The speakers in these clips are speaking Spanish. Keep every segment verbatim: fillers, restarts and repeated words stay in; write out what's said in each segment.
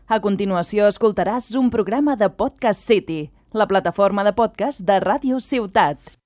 A continuació escoltaràs un programa de Podcast City, la plataforma de podcast de Ràdio Ciutat.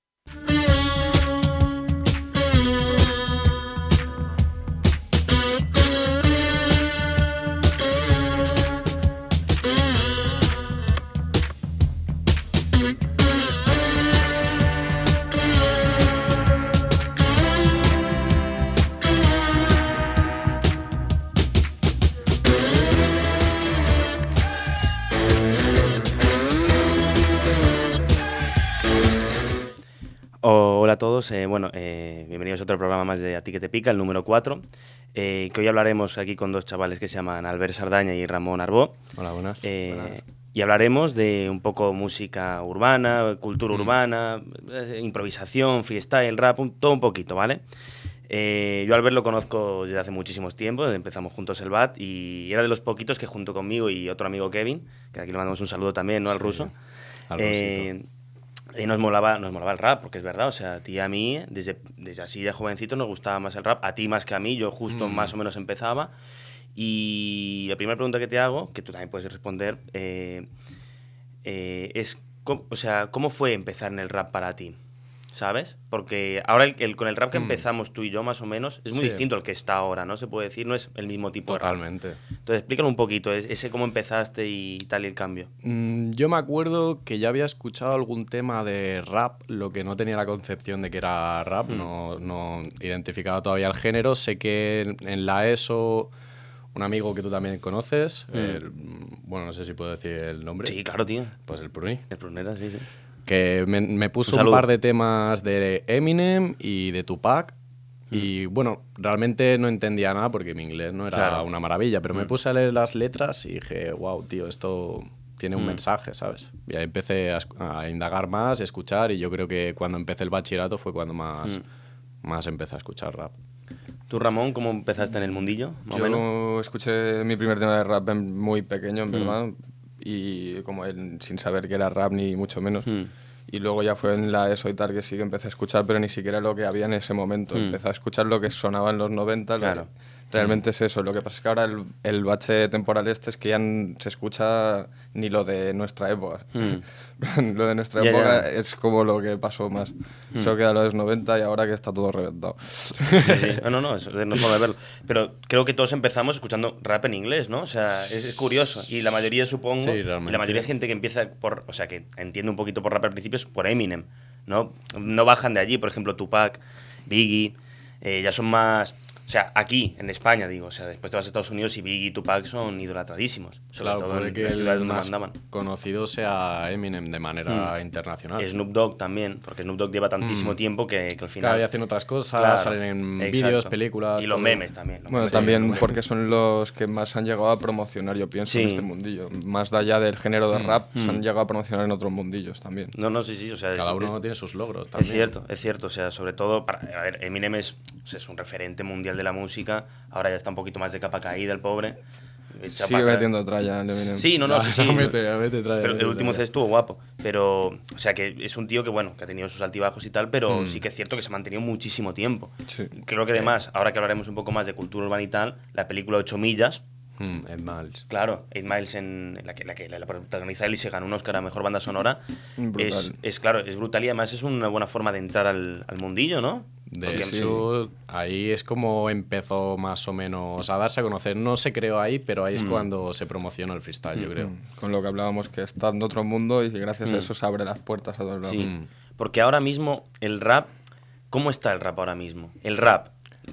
Hola a todos, eh, bueno, eh, bienvenidos a otro programa más de A ti que te pica, el número cuatro, eh, que hoy hablaremos aquí con dos chavales que se llaman Albert Sardaña y Ramón Arbó. Hola, buenas. Eh, buenas. Y hablaremos de un poco música urbana, cultura mm. urbana, eh, improvisación, freestyle, rap, un, todo un poquito, ¿vale? Eh, yo a Albert lo conozco desde hace muchísimos tiempos, empezamos juntos el B A T y era de los poquitos que junto conmigo y otro amigo Kevin, que aquí le mandamos un saludo también, ¿no? Al sí, ruso. Al eh, Y nos molaba, nos molaba el rap, porque es verdad, o sea, a ti y a mí, desde, desde así de jovencito nos gustaba más el rap, a ti más que a mí, yo justo mm. más o menos empezaba. Y la primera pregunta que te hago, que tú también puedes responder, eh, eh, es, ¿cómo, o sea, ¿cómo fue empezar en el rap para ti? ¿Sabes? Porque ahora el, el, con el rap que mm. empezamos tú y yo más o menos es muy sí. distinto al que está ahora, ¿no? Se puede decir, no es el mismo tipo Totalmente. de rap. Entonces, explícalo un poquito, ese cómo empezaste y tal y el cambio. Mm, yo me acuerdo que ya había escuchado algún tema de rap, lo que no tenía la concepción de que era rap, mm. no, no identificaba todavía el género. Sé que en, en la ESO, un amigo que tú también conoces, mm. el, bueno, no sé si puedo decir el nombre. Sí, claro, tío. Pues el Pruni. El Prunera, sí, sí. Que me, me puso un, un par de temas de Eminem y de Tupac. Mm. Y bueno, realmente no entendía nada porque mi inglés no era claro. una maravilla, pero mm. me puse a leer las letras y dije, wow, tío, esto tiene un mm. mensaje, ¿sabes? Y ahí empecé a, a indagar más, a escuchar, y yo creo que cuando empecé el bachillerato fue cuando más, mm. más empecé a escuchar rap. ¿Tú, Ramón, cómo empezaste en el mundillo? Más yo o menos? escuché mi primer tema de rap muy pequeño, en mm. verdad, y como él, sin saber que era rap ni mucho menos. Mm. Y luego ya fue en la ESO y tal que sí que empecé a escuchar, pero ni siquiera lo que había en ese momento. Mm. Empecé a escuchar lo que sonaba en los noventa. Claro. Realmente mm. es eso. Lo que pasa es que ahora el, el bache temporal este es que ya no se escucha ni lo de nuestra época. Mm. Lo de nuestra yeah, época yeah. es como lo que pasó más. Mm. Eso queda lo de los noventa y ahora que está todo reventado. Sí, sí. No, no, no, eso no es forma de verlo. Pero creo que todos empezamos escuchando rap en inglés, ¿no? O sea, es, es curioso. Y la mayoría, supongo, sí, y la mayoría de gente que empieza por, o sea, que entiende un poquito por rap al principio es por Eminem, ¿no? No bajan de allí, por ejemplo, Tupac, Biggie, eh, ya son más... O sea, aquí, en España, digo, o sea, después te vas a Estados Unidos y Biggie y Tupac son idolatradísimos. Sobre claro, todo puede en que las ciudades donde más mandaban. Conocido sea Eminem de manera mm. internacional. Snoop Dogg también, porque Snoop Dogg lleva tantísimo mm. tiempo que, que al final... Claro, y hacen otras cosas, claro, salen en vídeos, películas... Y los todo. memes también. Bueno, sí, también porque son los que más han llegado a promocionar, yo pienso, sí. en este mundillo. Más de allá del género de rap, mm. se han llegado a promocionar en otros mundillos también. No, no, sí, sí. O sea, cada es, uno es, tiene sus logros también. Es cierto, es cierto. O sea, sobre todo... Para, a ver, Eminem es, o sea, es un referente mundial de la música. Ahora ya está un poquito más de capa caída el pobre. Sigue metiendo tralla el Eminem. Sí, no, no, sí, sí. mete, mete tralla, pero mete el último tralla. C estuvo guapo. Pero, o sea, que es un tío que, bueno, que ha tenido sus altibajos y tal, pero mm. sí que es cierto que se ha mantenido muchísimo tiempo. Sí. Creo que sí. además, ahora que hablaremos un poco más de cultura urbana y tal, la película ocho millas... Mm, Eight Miles. Claro, Eight Miles, en la que la, que la protagoniza él y se ganó un Oscar a Mejor Banda Sonora. Es, es, claro, es brutal y además es una buena forma de entrar al, al mundillo, ¿no? De hecho, sí. ahí es como empezó más o menos a darse a conocer. No se creó ahí, pero ahí es mm. cuando se promocionó el freestyle, mm. yo creo. Con lo que hablábamos, que está en otro mundo y gracias mm. a eso se abre las puertas a todos lados. Sí, mm. porque ahora mismo el rap... ¿Cómo está el rap ahora mismo? El rap...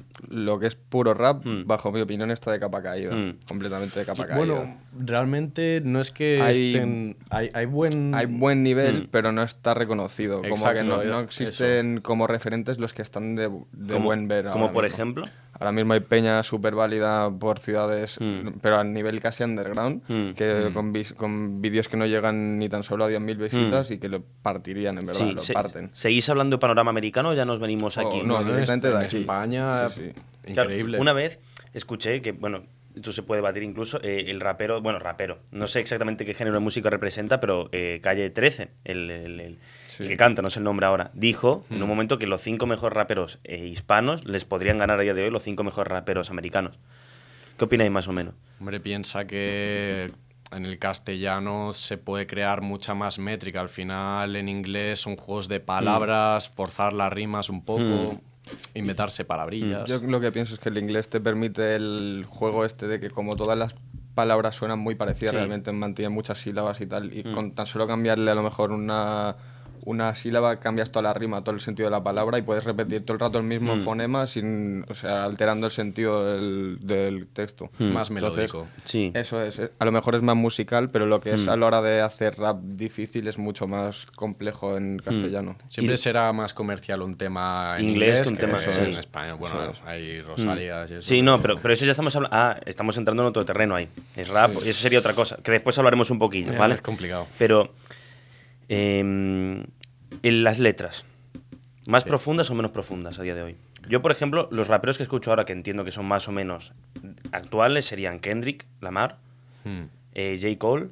Lo que es puro rap, mm. bajo mi opinión, está de capa caída. Mm. Completamente de capa caída. Bueno, realmente no es que hay, estén... Hay, hay, buen... hay buen nivel, mm. pero no está reconocido. Exacto, como que no, no existen eso. Como referentes los que están de, de buen ver. ¿Como por mismo. ejemplo? Ahora mismo hay peña súper válida por ciudades, mm. pero a nivel casi underground, mm. que mm. con, con vídeos que no llegan ni tan solo a diez mil visitas mm. y que lo partirían, en verdad, sí, lo se, parten. ¿Seguís hablando de panorama americano o ya nos venimos aquí? Oh, no, no, directamente de aquí. España, sí, sí. Increíble. Claro, una vez escuché que, bueno, esto se puede debatir incluso, eh, el rapero, bueno, rapero, no sé exactamente qué género de música representa, pero eh, Calle trece, el... el, el Sí. el que canta, no sé el nombre ahora, dijo mm. en un momento que los cinco mejores raperos eh, hispanos les podrían ganar a día de hoy los cinco mejores raperos americanos. ¿Qué opináis más o menos? Hombre, piensa que en el castellano se puede crear mucha más métrica. Al final, en inglés son juegos de palabras, mm. forzar las rimas un poco, mm. inventarse palabrillas. Yo lo que pienso es que el inglés te permite el juego este de que como todas las palabras suenan muy parecidas, sí. realmente mantienen muchas sílabas y tal, y mm. con tan solo cambiarle a lo mejor una... una sílaba, cambias toda la rima, todo el sentido de la palabra y puedes repetir todo el rato el mismo mm. fonema sin, o sea, alterando el sentido del, del texto. Mm. Más melódico. Entonces, sí. Eso es. A lo mejor es más musical, pero lo que es mm. a la hora de hacer rap difícil es mucho más complejo en castellano. Mm. Siempre y será más comercial un tema en inglés, inglés que un que tema en, sí. en español. Bueno, sí. hay Rosalías mm. y eso. Sí, no, pero, pero eso ya estamos hablando... Ah, estamos entrando en otro terreno ahí. Es rap, sí. y eso sería otra cosa, que después hablaremos un poquillo, Mira, ¿vale? Es complicado. Pero... Eh, en las letras, ¿más sí. profundas o menos profundas a día de hoy? Yo, por ejemplo, los raperos que escucho ahora, que entiendo que son más o menos actuales, serían Kendrick Lamar, hmm. eh, J. Cole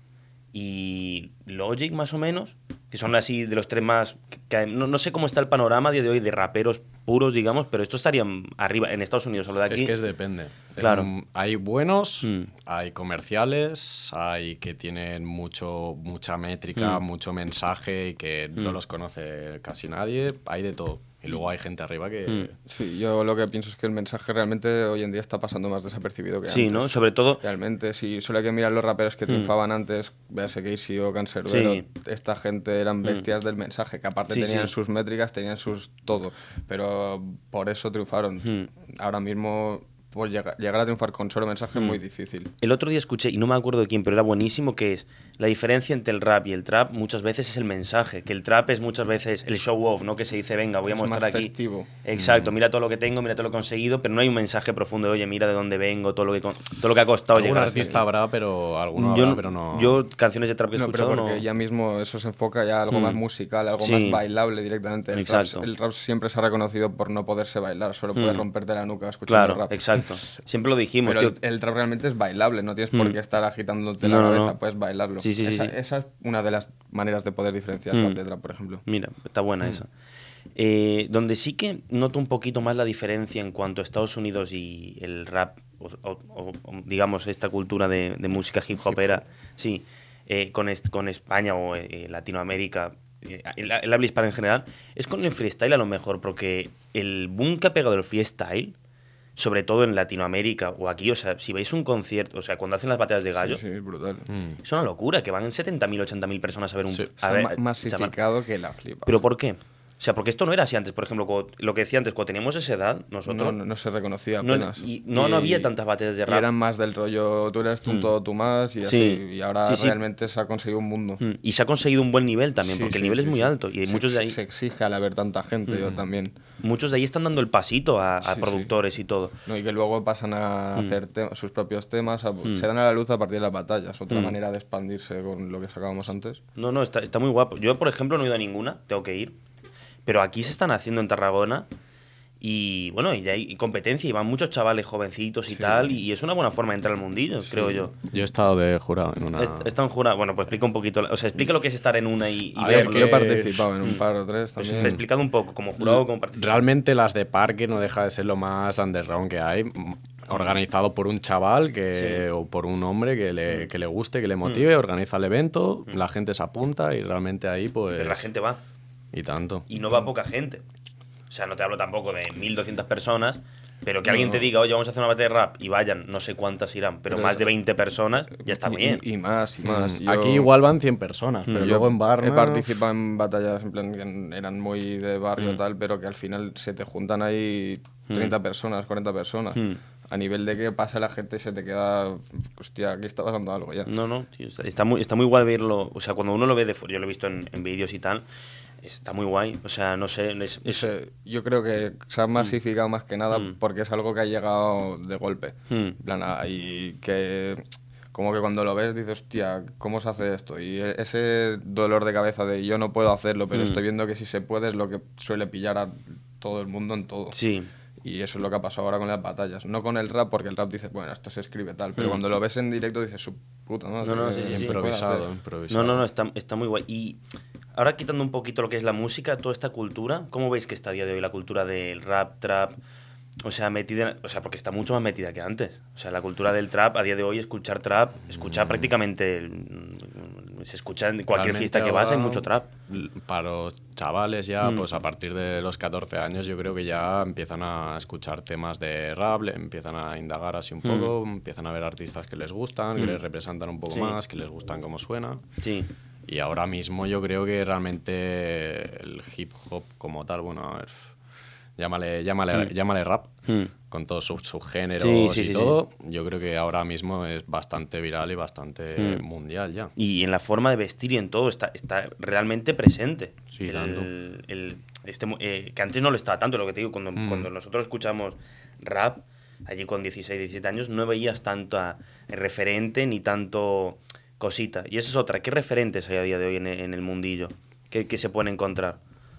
y Logic, más o menos, que son así de los tres más... Que, no, no sé cómo está el panorama a día de hoy de raperos puros, digamos, pero estos estarían arriba en Estados Unidos, solo de aquí. Es que es depende. Claro. Um, hay buenos, mm. hay comerciales, hay que tienen mucho mucha métrica, mm. mucho mensaje y que mm. no los conoce casi nadie. Hay de todo. Y luego hay gente arriba que... Mm. Sí, yo lo que pienso es que el mensaje realmente hoy en día está pasando más desapercibido que sí, antes. Sí, ¿no? Sobre todo... Realmente, si solo hay que mirar los raperos que triunfaban mm. antes, véase Casey o Canserbero, sí. esta gente eran bestias mm. del mensaje, que aparte sí, tenían sí. sus métricas, tenían sus todo, pero por eso triunfaron. Mm. Ahora mismo... pues llegar, llegar a triunfar con solo mensaje es mm. muy difícil. El otro día escuché, y no me acuerdo de quién, pero era buenísimo, que es la diferencia entre el rap y el trap muchas veces es el mensaje, que el trap es muchas veces el show off, ¿no? Que se dice, venga, voy es a mostrar más aquí. Festivo. Exacto, mm. mira todo lo que tengo, mira todo lo que he conseguido, pero no hay un mensaje profundo de, oye, mira de dónde vengo, todo lo que, todo lo que ha costado algún llegar. Algún artista habrá, pero alguno yo, habrá, pero no... Yo canciones de trap que he no, escuchado pero porque no... ya mismo eso se enfoca ya a algo mm. más musical, algo sí. más bailable directamente. El exacto. rap, el rap siempre se ha reconocido por no poderse bailar, solo puedes mm. romperte la nuca escuchando claro, rap. Exacto, siempre lo dijimos. Pero el, el trap realmente es bailable, no tienes mm. por qué estar agitándote no, la cabeza, no. puedes bailarlo. Sí, sí, esa, sí, sí. esa es una de las maneras de poder diferenciar mm. rap de trap, por ejemplo. Mira, está buena mm. esa. Eh, donde sí que noto un poquito más la diferencia en cuanto a Estados Unidos y el rap, o, o, o digamos, esta cultura de, de música hip hopera, sí, eh, con, est con España o eh, Latinoamérica, eh, el, el habla hispana en general, es con el freestyle a lo mejor, porque el boom que ha pegado el freestyle, sobre todo en Latinoamérica o aquí, o sea, si veis un concierto, o sea, cuando hacen las batallas de gallo, sí, sí, brutal. Mm. Es una locura, que van setenta mil, ochenta mil personas a ver un... Sí, a se ver, ha masificado chaval. Que la flipa. ¿Pero por qué? O sea, porque esto no era así antes, por ejemplo, cuando, lo que decía antes, cuando teníamos esa edad, nosotros... No, no, no se reconocía apenas. No, y no, y, no había tantas batallas de rap. Y eran más del rollo, tú eres tú, mm. todo tú más, y así. Sí. Y ahora sí, sí. realmente se ha conseguido un mundo. Mm. Y se ha conseguido un buen nivel también, sí, porque sí, el nivel sí, es muy sí. alto. Y se, muchos de ahí... Se exige al haber tanta gente, mm. yo también. Muchos de ahí están dando el pasito a, a sí, productores sí. y todo. No, y que luego pasan a mm. hacer sus propios temas, a, mm. se dan a la luz a partir de las batallas. Otra mm. manera de expandirse con lo que sacábamos antes. No, no, está, está muy guapo. Yo, por ejemplo, no he ido a ninguna, tengo que ir. Pero aquí se están haciendo en Tarragona y, bueno, y ya hay competencia y van muchos chavales jovencitos y sí. tal, y es una buena forma de entrar al mundillo, sí. creo yo. Yo he estado de jurado en una... He estado en jurado, bueno, pues explica un poquito, o sea, explica lo que es estar en una y, y a ver... ver, yo he participado en un par o tres también. Pues me he explicado un poco, como jurado o como participante. Realmente las de parque no deja de ser lo más underground que hay, organizado por un chaval que, sí. o por un hombre que le, que le guste, que le motive, mm. organiza el evento, mm. la gente se apunta y realmente ahí pues... Pero la gente va. Y tanto. Y no va poca gente. O sea, no te hablo tampoco de mil doscientas personas, pero que no, alguien no. te diga, oye, vamos a hacer una batalla de rap y vayan, no sé cuántas irán, pero, pero más de veinte personas ya está y, bien. Y, y más, y más. Mm. Yo... Aquí igual van cien personas, pero yo luego en Barna... He participado en batallas en plan, que eran muy de barrio y mm. tal, pero que al final se te juntan ahí treinta mm. personas, cuarenta personas. Mm. A nivel de que pasa la gente se te queda... Hostia, aquí está pasando algo ya. No, no, tío, está, está, muy, está muy guay verlo. O sea, cuando uno lo ve de fuera, yo lo he visto en, en vídeos y tal... Está muy guay, o sea, no sé... Es, es... Sé, yo creo que se ha masificado mm. más que nada mm. porque es algo que ha llegado de golpe. Mm. En plan, y que como que cuando lo ves dices, hostia, ¿cómo se hace esto? Y ese dolor de cabeza de yo no puedo hacerlo, pero mm. estoy viendo que si se puede es lo que suele pillar a todo el mundo en todo. Sí. Y eso es lo que ha pasado ahora con las batallas. No con el rap, porque el rap dice, bueno, esto se escribe tal, pero mm. cuando lo ves en directo dices, su puta madre. No, no, sí, sí, sí. Improvisado, improvisado. No, no, no, está, está muy guay. Y ahora quitando un poquito lo que es la música, toda esta cultura, ¿cómo veis que está a día de hoy la cultura del rap, trap, o sea, metida, o sea, porque está mucho más metida que antes. O sea, la cultura del trap, a día de hoy, escuchar trap, escuchar mm. prácticamente, el, se escucha en cualquier Realmente fiesta que vas, hay mucho trap. Para los chavales ya, mm. pues a partir de los catorce años, yo creo que ya empiezan a escuchar temas de rap, empiezan a indagar así un poco, mm. empiezan a ver artistas que les gustan, mm. que les representan un poco sí. más, que les gustan cómo suena. Sí. Y ahora mismo yo creo que realmente el hip hop como tal, bueno, a ver, llámale, llámale, mm. llámale rap, mm. con todos sus subgéneros sí, sí, y sí, todo, sí. yo creo que ahora mismo es bastante viral y bastante mm. mundial ya. Y en la forma de vestir y en todo está, está realmente presente. Sí, el, tanto. El, este, eh, que antes no lo estaba tanto, lo que te digo, cuando, mm. cuando nosotros escuchamos rap, allí con dieciséis, diecisiete años, no veías tanto a, a referente ni tanto... cosita. Y esa es otra. ¿Qué referentes hay a día de hoy en, en el mundillo? ¿Qué, ¿Qué se pueden encontrar?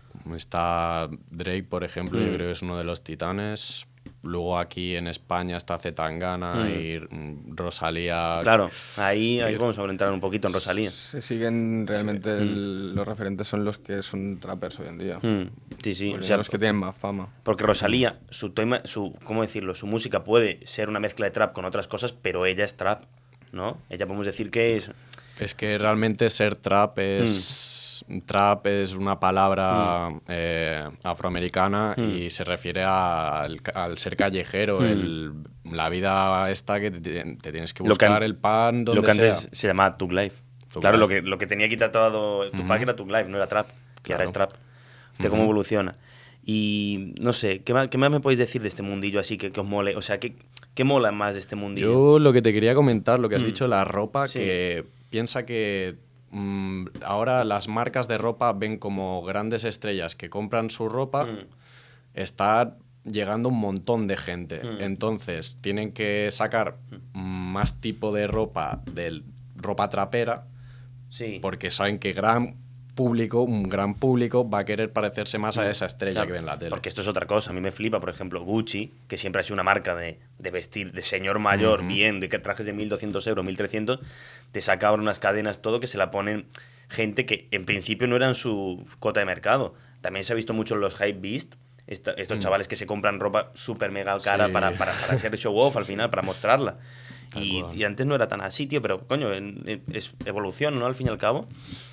Está Drake, por ejemplo, mm. yo creo que es uno de los titanes. Luego aquí en España está C. Tangana mm. y Rosalía. Claro, ahí, ahí vamos a entrar un poquito en Rosalía. Se siguen realmente, sí. el, mm. los referentes son los que son trappers hoy en día. Mm. Sí, sí. O sea, los que tienen más fama. Porque Rosalía, su tema, su, ¿cómo decirlo? Su música puede ser una mezcla de trap con otras cosas, pero ella es trap, ¿no? Ella podemos decir que es... Es que realmente ser trap es... Mm. Trap es una palabra mm. eh, afroamericana mm. y se refiere a, al, al ser callejero, mm. el, la vida esta que te, te tienes que buscar que an, el pan donde Lo que sea. antes se llamaba Thug Life. Thug claro, Life. Lo, que, lo que tenía quitado Tupac mm. era Thug Life, no era trap, que claro. ahora es trap. Fíjate mm. cómo evoluciona. Y no sé, ¿qué más, ¿qué más me podéis decir de este mundillo así que, que os mole? O sea, ¿qué, ¿qué mola más de este mundillo? Yo lo que te quería comentar, lo que has mm. dicho, la ropa, sí. que piensa que mmm, ahora las marcas de ropa ven como grandes estrellas que compran su ropa, mm. está llegando un montón de gente. Mm. Entonces, tienen que sacar mm. más tipo de ropa, de ropa trapera, sí. porque saben que gran... público, un gran público va a querer parecerse más a esa estrella claro, que ve en la tele. Porque esto es otra cosa. A mí me flipa, por ejemplo, Gucci, que siempre ha sido una marca de, de vestir de señor mayor, uh-huh. bien, de que trajes de mil doscientos euros, mil trescientos, te saca ahora unas cadenas, todo, que se la ponen gente que en principio no eran su cota de mercado. También se ha visto mucho en los hype beast, esta, estos uh-huh. chavales que se compran ropa súper mega cara sí. para, para, para hacer show off al final, para mostrarla. Y, y antes no era tan así, tío, pero coño, en, en, es evolución, ¿no? Al fin y al cabo.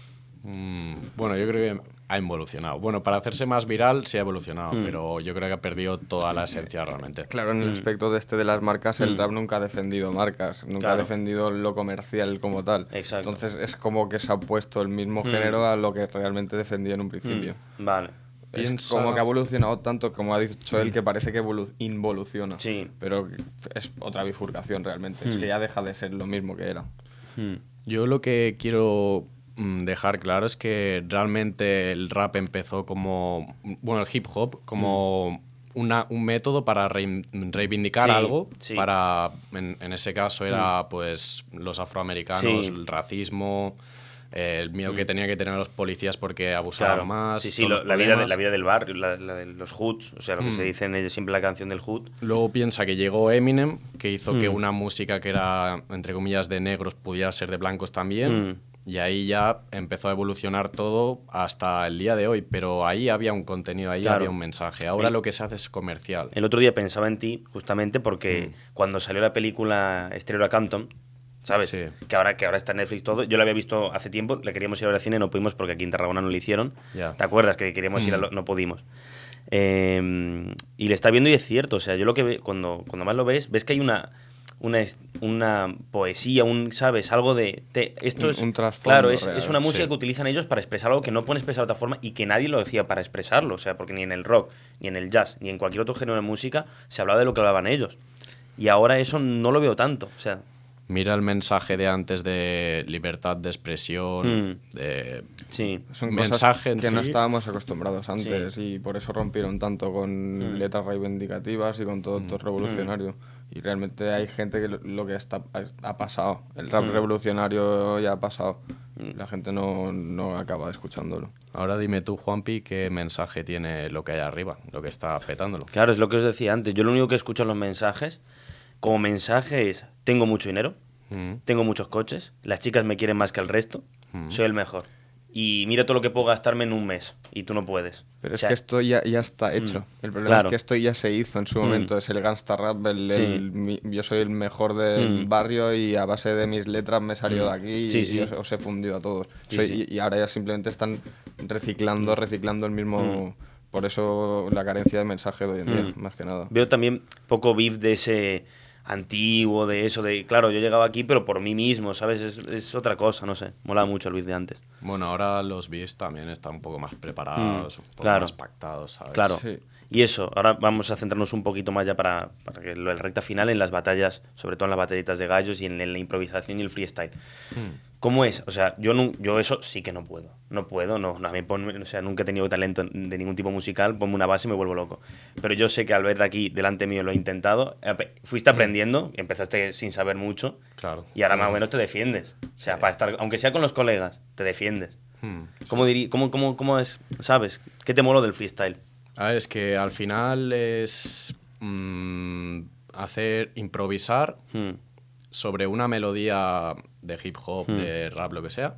Mm, bueno, yo creo que ha evolucionado. Bueno, para hacerse más viral sí ha evolucionado, mm. pero yo creo que ha perdido toda la esencia realmente. Claro, en el mm. aspecto de este de las marcas, el mm. rap nunca ha defendido marcas, nunca claro. ha defendido lo comercial como tal. Exacto. Entonces es como que se ha puesto el mismo mm. género a lo que realmente defendía en un principio. Mm. Vale. Es Piensa... como que ha evolucionado tanto, como ha dicho él, que parece que evolu- involuciona. Sí. Pero es otra bifurcación realmente. Mm. Es que ya deja de ser lo mismo que era. Mm. Yo lo que quiero dejar claro es que realmente el rap empezó como... Bueno, el hip hop como... Mm. Una, un método para re, reivindicar sí, algo, sí. para en, en ese caso era mm. pues los afroamericanos, sí. el racismo, eh, el miedo mm. que tenía que tener los policías porque abusaban claro. más. Sí, sí, lo, la, vida de, la vida del barrio, la, la de los hoods, o sea, lo que mm. se dice en ellos, siempre la canción del hood. Luego piensa que llegó Eminem, que hizo mm. que una música que era, entre comillas, de negros pudiera ser de blancos también. Mm. Y ahí ya empezó a evolucionar todo hasta el día de hoy, pero ahí había un contenido, ahí claro. había un mensaje. Ahora el, lo que se hace es comercial. El otro día pensaba en ti, justamente porque mm. cuando salió la película Estrella Compton, ¿sabes? Sí. Que ahora que ahora está en Netflix todo. Yo la había visto hace tiempo, le queríamos ir a ver al cine, no pudimos porque aquí en Tarragona no lo hicieron. Yeah. ¿Te acuerdas? Que queríamos mm. ir a lo, no pudimos. Eh, y le está viendo y es cierto, o sea, yo lo que ve, cuando, cuando más lo ves, ves que hay una... Una, una poesía, un, ¿sabes? Algo de... Te, esto es, un, un trasfondo claro, es, real, es una música sí. que utilizan ellos para expresar algo que no pueden expresar de otra forma y que nadie lo decía para expresarlo. O sea, porque ni en el rock, ni en el jazz, ni en cualquier otro género de música se hablaba de lo que hablaban ellos. Y ahora eso no lo veo tanto. O sea... Mira el mensaje de antes de libertad de expresión, mm. de... Sí. Son mensaje cosas que sí. no estábamos acostumbrados antes sí. y por eso rompieron tanto con mm. letras reivindicativas y con todo esto mm. revolucionario. Y realmente hay gente que lo, lo que está, ha pasado. El rap mm. revolucionario ya ha pasado. Mm. La gente no, no acaba escuchándolo. Ahora dime tú, Juanpi, qué mensaje tiene lo que hay arriba, lo que está petándolo. Claro, es lo que os decía antes. Yo lo único que escucho en los mensajes, como mensaje es, tengo mucho dinero, mm. tengo muchos coches, las chicas me quieren más que el resto, mm. soy el mejor. y mira todo lo que puedo gastarme en un mes y tú no puedes. Pero o es sea, que esto ya, ya está hecho. Mm, el problema claro. es que esto ya se hizo en su momento. Mm. Es el gangsta rap. El, sí. el, mi, yo soy el mejor del mm. barrio y a base de mis letras me he salido mm. de aquí sí, y, sí. y os, os he fundido a todos. Sí, soy, sí. Y, y ahora ya simplemente están reciclando, reciclando el mismo... Mm. Por eso la carencia de mensaje de hoy en día, mm. más que nada. Veo también poco beef de ese antiguo, de eso, de... Claro, yo llegaba aquí, pero por mí mismo, ¿sabes? Es, es otra cosa, no sé. Mola mucho el beef de antes. Bueno, ahora los beefs también están un poco más preparados, mm. un poco claro. más pactados, ¿sabes? Claro. Sí. Y eso, ahora vamos a centrarnos un poquito más ya para, para que lo, el recta final en las batallas, sobre todo en las batallitas de gallos y en, en la improvisación y el freestyle. Mm. ¿Cómo es? O sea, yo, no, yo eso sí que no puedo. No puedo, no, no, a mí ponme, o sea, nunca he tenido talento de ningún tipo musical, ponme una base y me vuelvo loco. Pero yo sé que al ver de aquí, delante mío, lo he intentado. Fuiste aprendiendo, empezaste sin saber mucho. Claro. Y ahora claro. más o menos te defiendes. O sea, sí. para estar, aunque sea con los colegas, te defiendes. Hmm. ¿Cómo, dirí, cómo, cómo, ¿Cómo es? ¿Sabes? ¿Qué te mola del freestyle? A ver, es que al final es mmm, hacer, improvisar hmm. sobre una melodía de hip hop, hmm. de rap, lo que sea,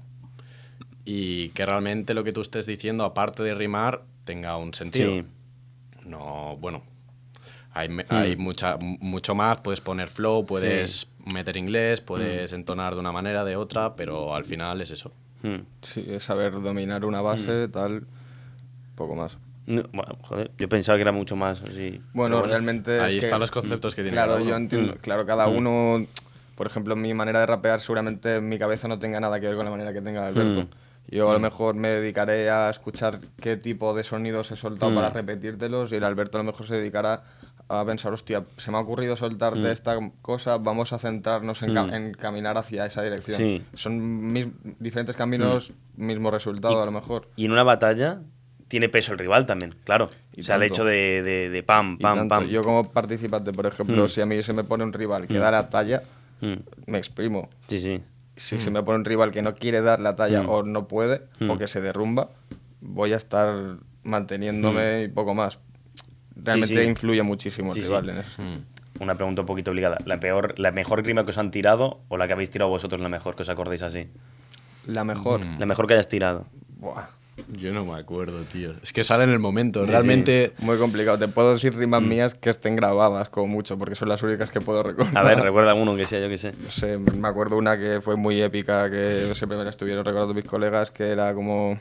y que realmente lo que tú estés diciendo, aparte de rimar, tenga un sentido. Sí. No, bueno, hay, hmm. hay mucha, mucho más, puedes poner flow, puedes sí. meter inglés, puedes hmm. entonar de una manera, de otra, pero al final es eso. Hmm. Sí, es saber dominar una base, hmm. tal, poco más. No, bueno, joder, yo pensaba que era mucho más así. Bueno, bueno realmente ahí es están que, los conceptos que tiene claro, cada uno. Yo entiendo, claro, cada mm. uno, por ejemplo, mi manera de rapear seguramente en mi cabeza no tenga nada que ver con la manera que tenga Alberto. Mm. Yo a lo mejor me dedicaré a escuchar qué tipo de sonidos he soltado mm. para repetírtelos y el Alberto a lo mejor se dedicará a pensar, hostia, se me ha ocurrido soltarte mm. esta cosa, vamos a centrarnos en, mm. en caminar hacia esa dirección. Sí. Son mis, diferentes caminos, mm. mismo resultado y, a lo mejor. Y en una batalla tiene peso el rival también, claro. Y o sea, tanto. El hecho de, de, de pam, pam, pam. Yo como participante, por ejemplo, mm. si a mí se me pone un rival que mm. da la talla, mm. me exprimo. Sí, sí. Si mm. se me pone un rival que no quiere dar la talla mm. o no puede, mm. o que se derrumba, voy a estar manteniéndome mm. y poco más. Realmente sí, sí. influye muchísimo el sí, rival sí. en eso. Mm. Una pregunta un poquito obligada. ¿La peor, la mejor rima que os han tirado o la que habéis tirado vosotros la mejor, que os acordéis así? La mejor. Mm. La mejor que hayas tirado. Buah. Yo no me acuerdo, tío. Es que sale en el momento. Sí, Realmente... Sí. Muy complicado. Te puedo decir rimas mm. mías que estén grabadas como mucho, porque son las únicas que puedo recordar. A ver, recuerda uno que sea, yo que sé. No sé, me acuerdo una que fue muy épica, que siempre me la estuvieron recordando mis colegas, que era como...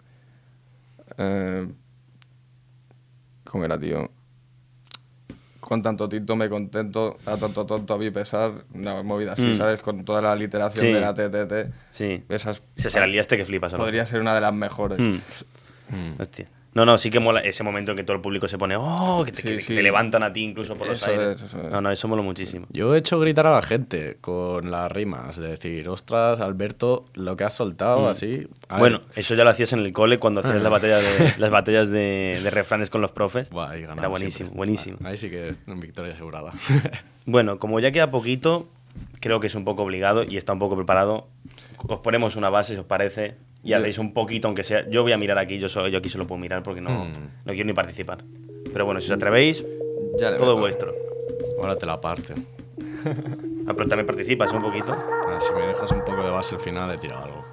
Eh... ¿Cómo era, tío? Con tanto tinto me contento, a tanto tonto a mi pesar, una movida así, mm. ¿sabes? Con toda la literación sí. de la T T T. Sí. Esas, Esa se la liaste que flipas. Podría ser una de las mejores. Mm. Mm. Hostia. No, no, sí que mola ese momento en que todo el público se pone ¡oh! Que te, sí, que, sí. que te levantan a ti incluso por los eso aires. Es, eso es. No, no, eso mola muchísimo. Yo he hecho gritar a la gente con las rimas, de decir, ostras, Alberto, lo que has soltado, mm. así... A bueno, ver. Eso ya lo hacías en el cole cuando hacías la batalla de, las batallas de, de refranes con los profes. Buah, ahí Era buenísimo, siempre. buenísimo. Ahí sí que es victoria asegurada. Bueno, como ya queda poquito, creo que es un poco obligado y está un poco preparado. Os ponemos una base, si os parece, y hacéis un poquito, aunque sea... Yo voy a mirar aquí, yo, soy, yo aquí solo puedo mirar porque no, hmm. no quiero ni participar. Pero bueno, si os atrevéis, ya todo es vuestro. Ahora te la parte. Ah, pero también participas un poquito. Ah, si me dejas un poco de base al final, he tirado algo.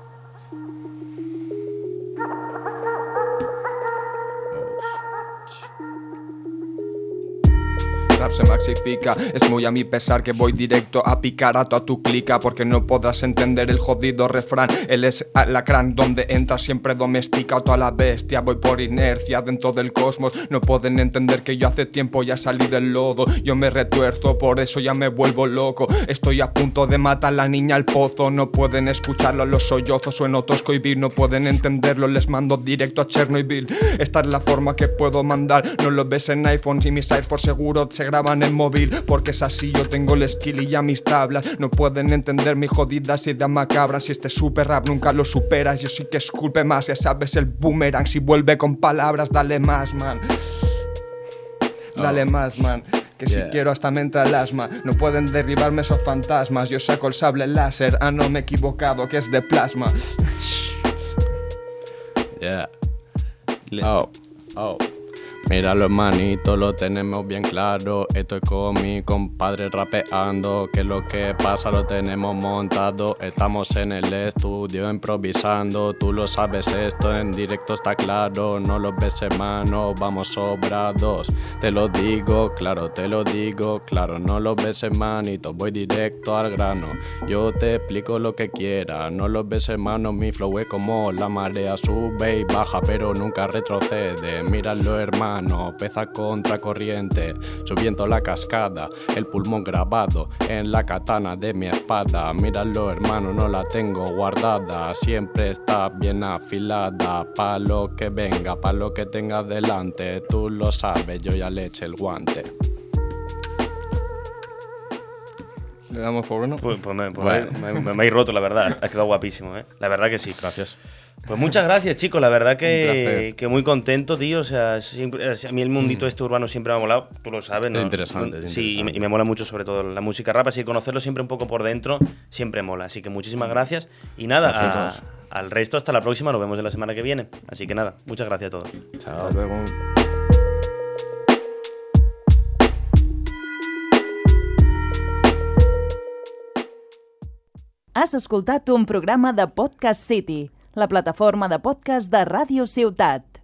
Rap se maxifica, es muy a mi pesar que voy directo a picar a toda tu clica, porque no podrás entender el jodido refrán. Él es alacrán, donde entra siempre domestica toda la bestia. Voy por inercia dentro del cosmos, no pueden entender que yo hace tiempo ya salí del lodo. Yo me retuerzo, por eso ya me vuelvo loco. Estoy a punto de matar a la niña al pozo. No pueden escucharlo a los sollozos, sueno tosco y vil. No pueden entenderlo, les mando directo a Chernobyl. Esta es la forma que puedo mandar, no lo ves en iPhone y mis iPhones seguro se graban en móvil, porque es así, yo tengo el skill y ya mis tablas. No pueden entender mis jodidas ideas macabras. Si este super rap nunca lo superas, yo sí que esculpe más, ya sabes el boomerang. Si vuelve con palabras, dale más, man. Dale oh. más, man. Que yeah. si quiero hasta me entra el asma. No pueden derribarme esos fantasmas. Yo saco el sable láser, ah no me he equivocado, que es de plasma. Yeah. Oh, oh. Mira los manitos, lo tenemos bien claro. Esto es con mi compadre rapeando. Que lo que pasa lo tenemos montado. Estamos en el estudio improvisando. Tú lo sabes, esto en directo está claro. No lo ves, hermano, vamos sobrados. Te lo digo, claro, te lo digo, claro. No lo ves, hermanito, voy directo al grano. Yo te explico lo que quiera. No lo ves, hermano, mi flow es como la marea. Sube y baja, pero nunca retrocede. Míralo, hermano. Peza contra corriente, subiendo la cascada, el pulmón grabado en la katana de mi espada. Míralo, hermano, no la tengo guardada, siempre está bien afilada. Pa' lo que venga, pa' lo que tenga delante, tú lo sabes, yo ya le eché el guante. ¿Le damos por uno? Pues, pues me, pues bueno. me, me, me, me he roto, la verdad. Ha quedado guapísimo, ¿eh? La verdad que sí. Gracias. Pues muchas gracias, chicos. La verdad que, que muy contento, tío. O sea, siempre, a mí el mundito mm. este urbano siempre me ha molado. Tú lo sabes, ¿no? Es interesante, es sí, interesante. Y, me, y me mola mucho sobre todo la música rap. Así que conocerlo siempre un poco por dentro siempre mola. Así que muchísimas gracias. Y nada, a, al resto hasta la próxima. Nos vemos en la semana que viene. Así que nada, muchas gracias a todos. Chao. Hasta luego. Has escoltat un programa de Podcast City, la plataforma de podcast de Ràdio Ciutat.